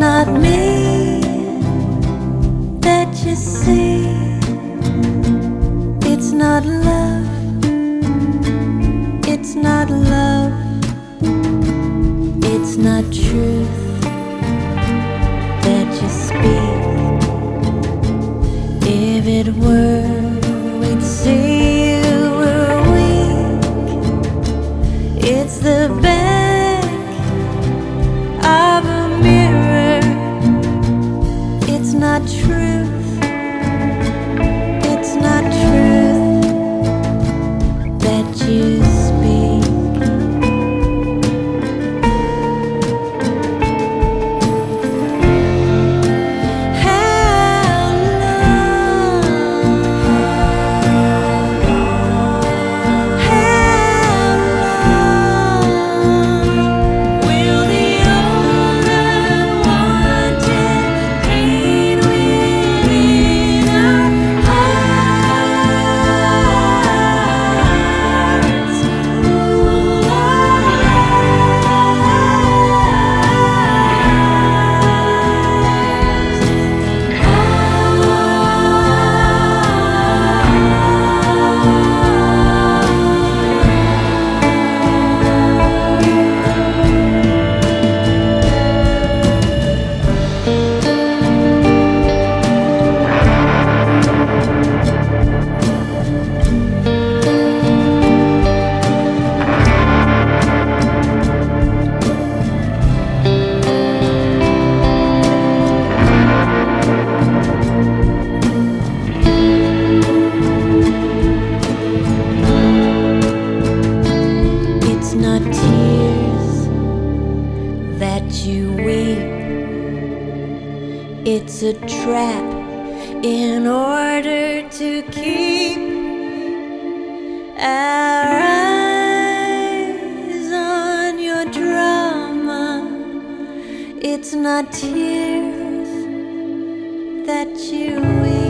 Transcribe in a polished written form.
not me that you see. It's not love. It's not love. It's not truth that you speak. If it were, we'd see you were weak. It's the back of a mirror. It's not truth. It's not truth that you speak. It's not tears that you weep. It's a trap in order to keep our eyes on your drama. It's not tears that you weep.